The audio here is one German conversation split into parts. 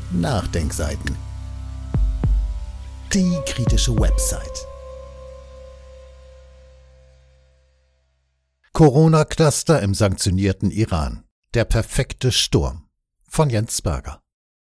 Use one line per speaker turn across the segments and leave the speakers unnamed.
Nachdenkseiten. Die kritische Website. Corona-Cluster im sanktionierten Iran. Der perfekte Sturm. Von Jens Berger.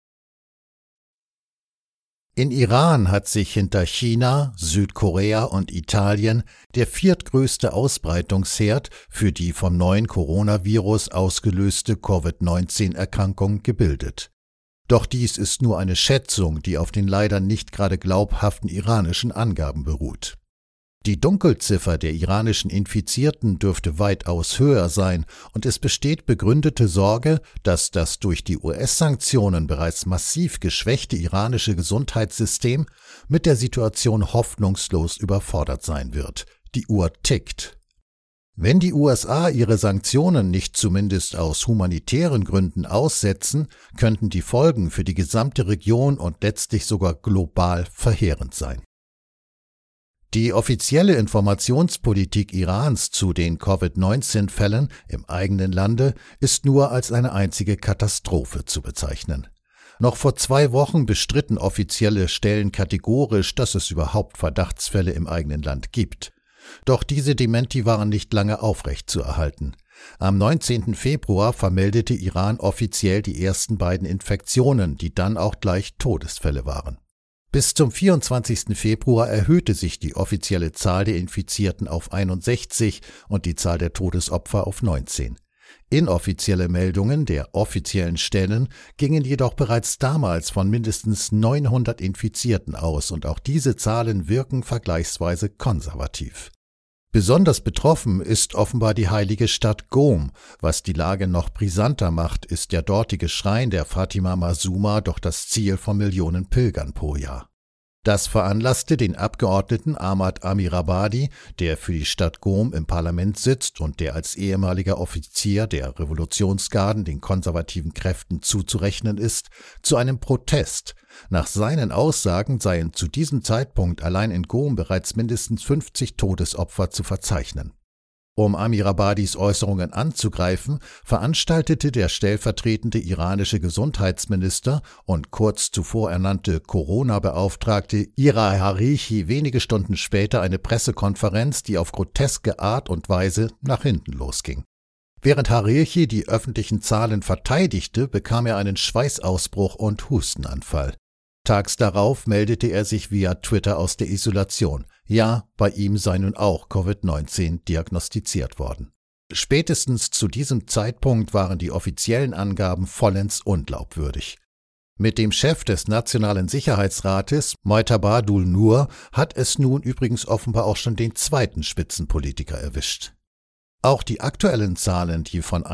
In Iran hat sich hinter China, Südkorea und Italien der viertgrößte Ausbreitungsherd für die vom neuen Coronavirus ausgelöste Covid-19-Erkrankung gebildet. Doch dies ist nur eine Schätzung, die auf den leider nicht gerade glaubhaften iranischen Angaben beruht. Die Dunkelziffer der iranischen Infizierten dürfte weitaus höher sein und es besteht begründete Sorge, dass das durch die US-Sanktionen bereits massiv geschwächte iranische Gesundheitssystem mit der Situation hoffnungslos überfordert sein wird. Die Uhr tickt. Wenn die USA ihre Sanktionen nicht zumindest aus humanitären Gründen aussetzen, könnten die Folgen für die gesamte Region und letztlich sogar global verheerend sein. Die offizielle Informationspolitik Irans zu den Covid-19-Fällen im eigenen Lande ist nur als eine einzige Katastrophe zu bezeichnen. Noch vor 2 Wochen bestritten offizielle Stellen kategorisch, dass es überhaupt Verdachtsfälle im eigenen Land gibt. Doch diese Dementi waren nicht lange aufrechtzuerhalten. Am 19. Februar vermeldete Iran offiziell die ersten beiden Infektionen, die dann auch gleich Todesfälle waren. Bis zum 24. Februar erhöhte sich die offizielle Zahl der Infizierten auf 61 und die Zahl der Todesopfer auf 19. Inoffizielle Meldungen der offiziellen Stellen gingen jedoch bereits damals von mindestens 900 Infizierten aus und auch diese Zahlen wirken vergleichsweise konservativ. Besonders betroffen ist offenbar die heilige Stadt Qom. Was die Lage noch brisanter macht, ist der dortige Schrein der Fatima Masuma, doch das Ziel von Millionen Pilgern pro Jahr. Das veranlasste den Abgeordneten Ahmad Amirabadi, der für die Stadt Qom im Parlament sitzt und der als ehemaliger Offizier der Revolutionsgarden den konservativen Kräften zuzurechnen ist, zu einem Protest. Nach seinen Aussagen seien zu diesem Zeitpunkt allein in Qom bereits mindestens 50 Todesopfer zu verzeichnen. Um Amirabadis Äußerungen anzugreifen, veranstaltete der stellvertretende iranische Gesundheitsminister und kurz zuvor ernannte Corona-Beauftragte Ira Harichi wenige Stunden später eine Pressekonferenz, die auf groteske Art und Weise nach hinten losging. Während Harichi die öffentlichen Zahlen verteidigte, bekam er einen Schweißausbruch und Hustenanfall. Tags darauf meldete er sich via Twitter aus der Isolation. Ja, bei ihm sei nun auch Covid-19 diagnostiziert worden. Spätestens zu diesem Zeitpunkt waren die offiziellen Angaben vollends unglaubwürdig. Mit dem Chef des Nationalen Sicherheitsrates, Mojtaba Dulnour, hat es nun übrigens offenbar auch schon den zweiten Spitzenpolitiker erwischt. Auch die aktuellen Zahlen, die von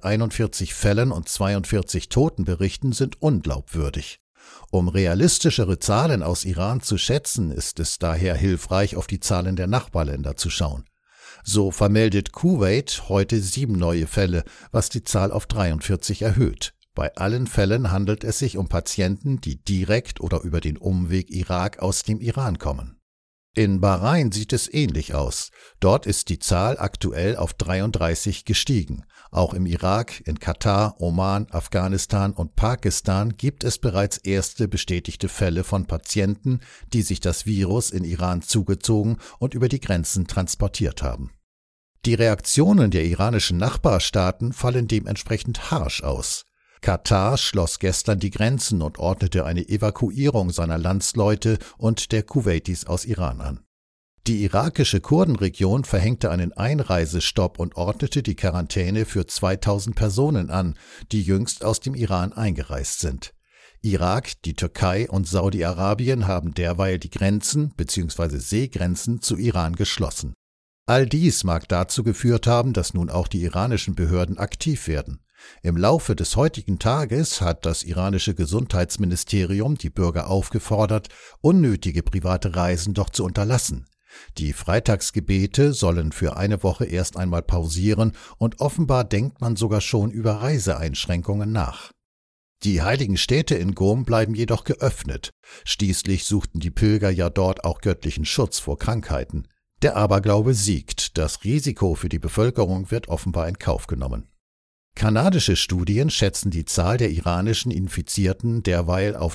141 Fällen und 42 Toten berichten, sind unglaubwürdig. Um realistischere Zahlen aus Iran zu schätzen, ist es daher hilfreich, auf die Zahlen der Nachbarländer zu schauen. So vermeldet Kuwait heute 7 neue Fälle, was die Zahl auf 43 erhöht. Bei allen Fällen handelt es sich um Patienten, die direkt oder über den Umweg Irak aus dem Iran kommen. In Bahrain sieht es ähnlich aus. Dort ist die Zahl aktuell auf 33 gestiegen. Auch im Irak, in Katar, Oman, Afghanistan und Pakistan gibt es bereits erste bestätigte Fälle von Patienten, die sich das Virus in Iran zugezogen und über die Grenzen transportiert haben. Die Reaktionen der iranischen Nachbarstaaten fallen dementsprechend harsch aus. Katar schloss gestern die Grenzen und ordnete eine Evakuierung seiner Landsleute und der Kuwaitis aus Iran an. Die irakische Kurdenregion verhängte einen Einreisestopp und ordnete die Quarantäne für 2000 Personen an, die jüngst aus dem Iran eingereist sind. Irak, die Türkei und Saudi-Arabien haben derweil die Grenzen bzw. Seegrenzen zu Iran geschlossen. All dies mag dazu geführt haben, dass nun auch die iranischen Behörden aktiv werden. Im Laufe des heutigen Tages hat das iranische Gesundheitsministerium die Bürger aufgefordert, unnötige private Reisen doch zu unterlassen. Die Freitagsgebete sollen für eine Woche erst einmal pausieren und offenbar denkt man sogar schon über Reiseeinschränkungen nach. Die heiligen Städte in Qom bleiben jedoch geöffnet. Schließlich suchten die Pilger ja dort auch göttlichen Schutz vor Krankheiten. Der Aberglaube siegt, das Risiko für die Bevölkerung wird offenbar in Kauf genommen. Kanadische Studien schätzen die Zahl der iranischen Infizierten derweil auf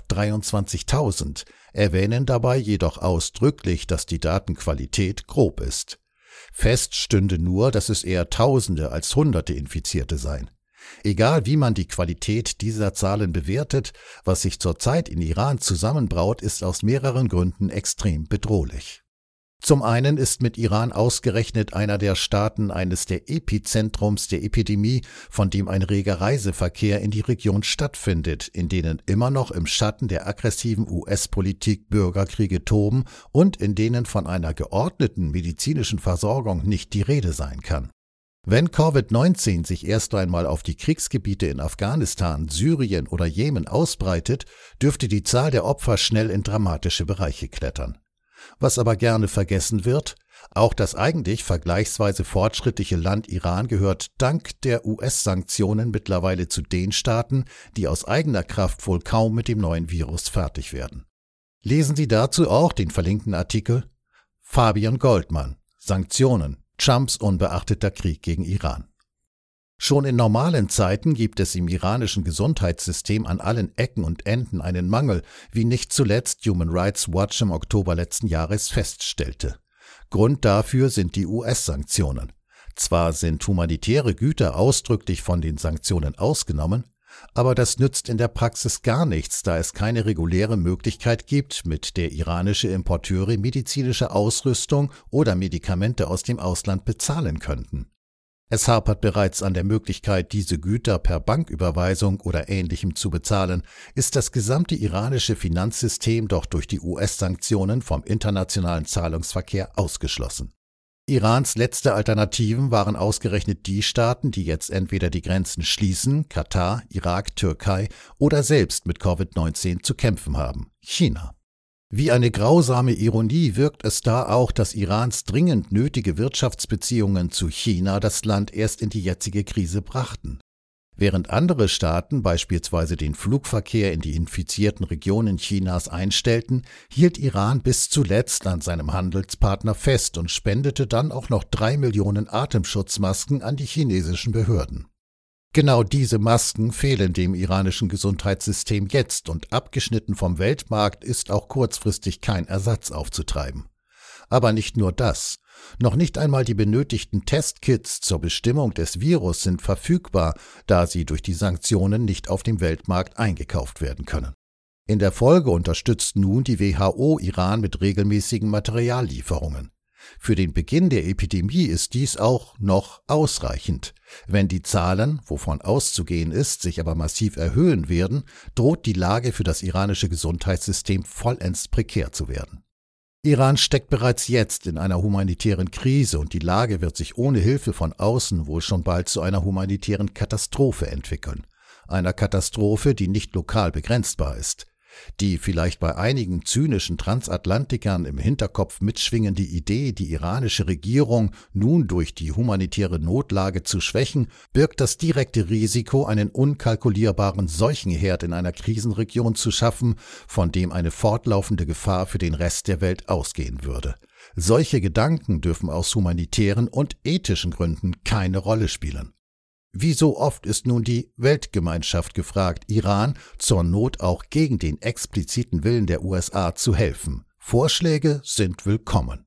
23.000, erwähnen dabei jedoch ausdrücklich, dass die Datenqualität grob ist. Fest stünde nur, dass es eher Tausende als Hunderte Infizierte seien. Egal wie man die Qualität dieser Zahlen bewertet, was sich zurzeit in Iran zusammenbraut, ist aus mehreren Gründen extrem bedrohlich. Zum einen ist mit Iran ausgerechnet einer der Staaten eines der Epizentrums der Epidemie, von dem ein reger Reiseverkehr in die Region stattfindet, in denen immer noch im Schatten der aggressiven US-Politik Bürgerkriege toben und in denen von einer geordneten medizinischen Versorgung nicht die Rede sein kann. Wenn Covid-19 sich erst einmal auf die Kriegsgebiete in Afghanistan, Syrien oder Jemen ausbreitet, dürfte die Zahl der Opfer schnell in dramatische Bereiche klettern. Was aber gerne vergessen wird, auch das eigentlich vergleichsweise fortschrittliche Land Iran gehört dank der US-Sanktionen mittlerweile zu den Staaten, die aus eigener Kraft wohl kaum mit dem neuen Virus fertig werden. Lesen Sie dazu auch den verlinkten Artikel Fabian Goldmann, Sanktionen, Trumps unbeachteter Krieg gegen Iran. Schon in normalen Zeiten gibt es im iranischen Gesundheitssystem an allen Ecken und Enden einen Mangel, wie nicht zuletzt Human Rights Watch im Oktober letzten Jahres feststellte. Grund dafür sind die US-Sanktionen. Zwar sind humanitäre Güter ausdrücklich von den Sanktionen ausgenommen, aber das nützt in der Praxis gar nichts, da es keine reguläre Möglichkeit gibt, mit der iranische Importeure medizinische Ausrüstung oder Medikamente aus dem Ausland bezahlen könnten. Es hapert bereits an der Möglichkeit, diese Güter per Banküberweisung oder Ähnlichem zu bezahlen, ist das gesamte iranische Finanzsystem doch durch die US-Sanktionen vom internationalen Zahlungsverkehr ausgeschlossen. Irans letzte Alternativen waren ausgerechnet die Staaten, die jetzt entweder die Grenzen schließen, Katar, Irak, Türkei, oder selbst mit Covid-19 zu kämpfen haben, China. Wie eine grausame Ironie wirkt es da auch, dass Irans dringend nötige Wirtschaftsbeziehungen zu China das Land erst in die jetzige Krise brachten. Während andere Staaten beispielsweise den Flugverkehr in die infizierten Regionen Chinas einstellten, hielt Iran bis zuletzt an seinem Handelspartner fest und spendete dann auch noch 3 Millionen Atemschutzmasken an die chinesischen Behörden. Genau diese Masken fehlen dem iranischen Gesundheitssystem jetzt und abgeschnitten vom Weltmarkt ist auch kurzfristig kein Ersatz aufzutreiben. Aber nicht nur das. Noch nicht einmal die benötigten Testkits zur Bestimmung des Virus sind verfügbar, da sie durch die Sanktionen nicht auf dem Weltmarkt eingekauft werden können. In der Folge unterstützt nun die WHO Iran mit regelmäßigen Materiallieferungen. Für den Beginn der Epidemie ist dies auch noch ausreichend. Wenn die Zahlen, wovon auszugehen ist, sich aber massiv erhöhen werden, droht die Lage für das iranische Gesundheitssystem vollends prekär zu werden. Iran steckt bereits jetzt in einer humanitären Krise und die Lage wird sich ohne Hilfe von außen wohl schon bald zu einer humanitären Katastrophe entwickeln. Einer Katastrophe, die nicht lokal begrenzbar ist. Die vielleicht bei einigen zynischen Transatlantikern im Hinterkopf mitschwingende Idee, die iranische Regierung nun durch die humanitäre Notlage zu schwächen, birgt das direkte Risiko, einen unkalkulierbaren Seuchenherd in einer Krisenregion zu schaffen, von dem eine fortlaufende Gefahr für den Rest der Welt ausgehen würde. Solche Gedanken dürfen aus humanitären und ethischen Gründen keine Rolle spielen. Wie so oft ist nun die Weltgemeinschaft gefragt, Iran zur Not auch gegen den expliziten Willen der USA zu helfen. Vorschläge sind willkommen.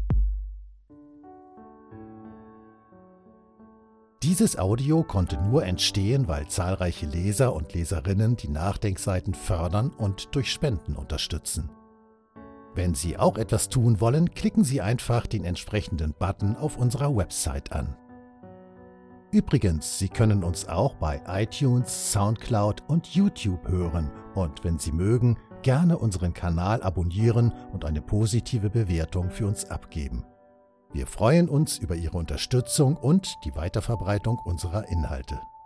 Dieses Audio konnte nur entstehen, weil zahlreiche Leser und Leserinnen die Nachdenkseiten fördern und durch Spenden unterstützen. Wenn Sie auch etwas tun wollen, klicken Sie einfach den entsprechenden Button auf unserer Website an. Übrigens, Sie können uns auch bei iTunes, Soundcloud und YouTube hören und wenn Sie mögen, gerne unseren Kanal abonnieren und eine positive Bewertung für uns abgeben. Wir freuen uns über Ihre Unterstützung und die Weiterverbreitung unserer Inhalte.